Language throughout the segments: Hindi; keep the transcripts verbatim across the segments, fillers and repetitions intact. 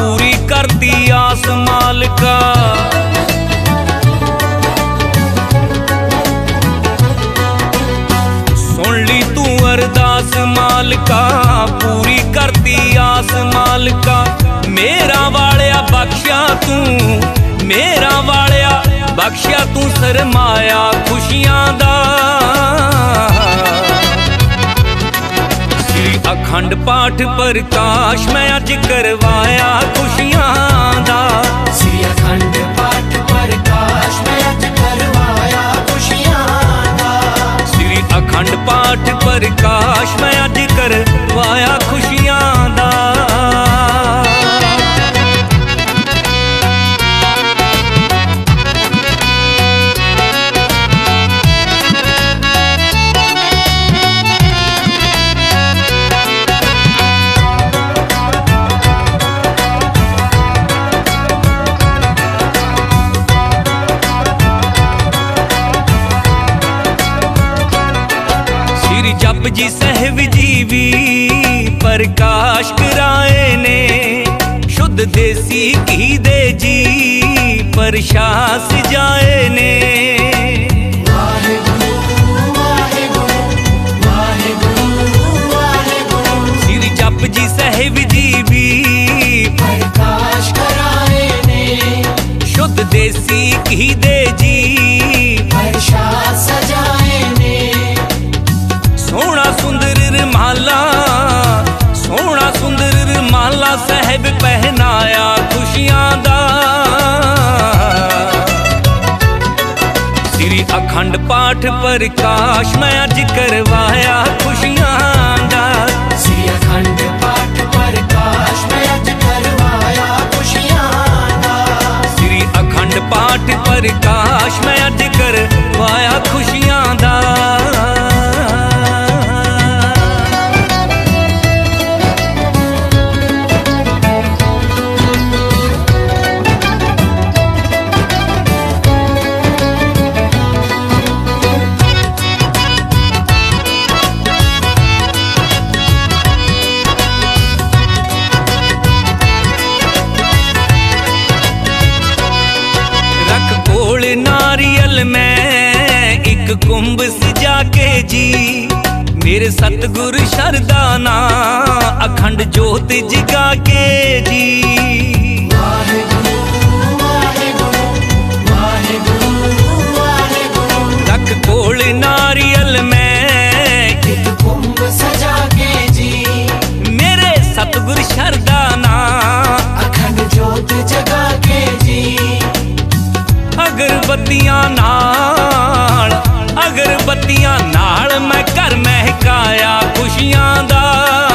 पूरी करती आस मालिका। सुन ली तू अरदास मालिका, पूरी करती आस मालिका। मेरा वालिया बख्शिया तू, मेरा वालिया बख्शिया तू सरमाया खुशियां दा। श्री अखंड पाठ प्रकाश मैं अज करवाया खुशियां दा। श्री अखंड पाठ प्रकाश मैं अज करवाया खुशियां दा। श्री अखंड पाठ प्रकाश मैं अज करवाया खुशियां दा। जप जी सहब जी भी प्रकाश कराए ने, शुद्ध देसी घी दे जी प्रशास जाए ने। श्री जप जी सहब जी भी प्रकाश कराए ने, शुद्ध देसी घी दे जी प्रशास सजाए ने। सोना सुंदर रमाला, सोना सुंदर रमाला साहब पहनाया खुशियां दा। श्री अखंड पाठ प्रकाश मैं अज करवाया खुशियां दा। श्री अखंड पाठ प्रकाश मैं अज करवाया खुशियां दा। श्री अखंड पाठ प्रकाश मैं अज करवाया खुशियां दा। नारियल में एक कुंभ सजा के जी, मेरे सतगुरु शरदाना अखंड जोत जगा के जी। रख कोल नारियल में एक कुंभ सजा के जी, मेरे सतगुरु शरदाना अखंड जोत जगा के जी। अगरबत्तियां नाल, अगरबत्तियां नाल मैं घर महकाया खुशियां दा।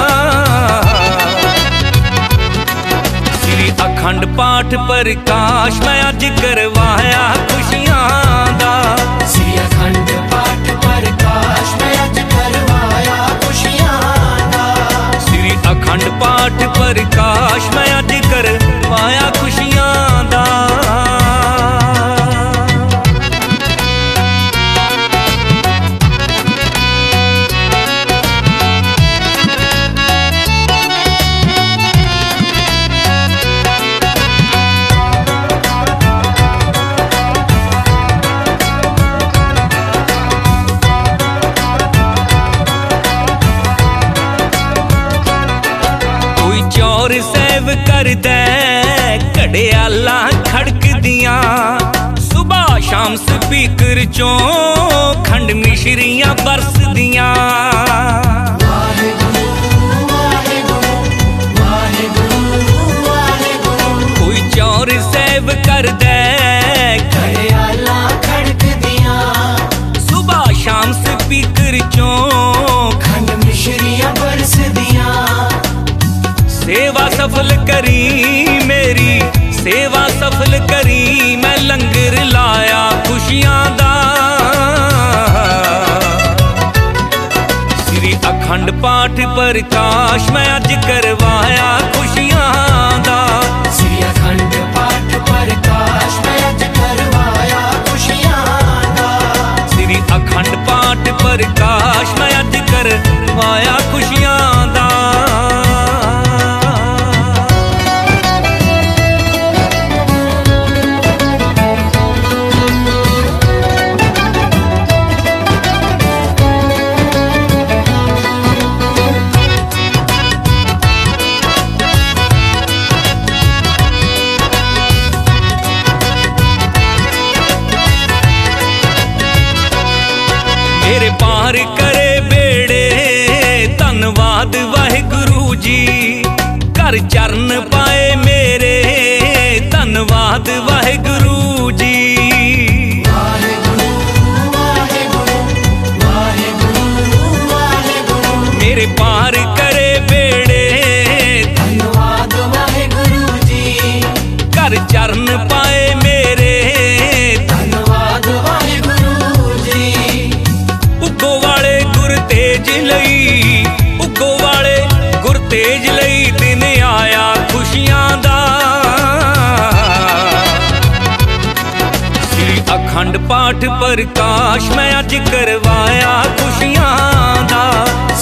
श्री अखंड पाठ प्रकाश मैं अज करवाया खुशियां दा। श्री अखंड पाठ प्रकाश मैं अज करवाया खुशियां दा। श्री अखंड पाठ प्रकाश मैं अज करवाया खुशियां दा। चौर सैव कर दे घड़ियाला खड़क दियां, सुबह शाम स्पीकर चों खंड मिश्रियां बरस दियां। कोई चौर सैव कर दे घड़ियाला खड़क दियां, सुबह शाम स्पीकर चों खंड मिश्रियां बरस दियां। सेवा सफल करी मेरी, सेवा सफल करी मैं लंगर लाया खुशियां दा। श्री अखंड पाठ प्रकाश मैं अज करवाया खुशियां दा। श्री अखंड पाठ प्रकाश मैं अज करवाया खुशियां दा। श्री अखंड पाठ प्रकाश मैं अज करवाया खुशियां दा। धन्नवाद वाहिगुरु जी, कर चरण पाए मेरे, धन्नवाद वाहिगुरु जी। वाहिगुरु वाहिगुरु वाहिगुरु वाहिगुरु मेरे पार करे बेड़े, धन्नवाद वाहिगुरु जी, कर चरण पाए मेरे, धन्नवाद वाहिगुरु जी। उगो वाले गुर तेज लई, उगो वाले गुर तेज लई दिन आया खुशियां दा। श्री अखंड पाठ प्रकाश मैं अज करवाया खुशियां दा,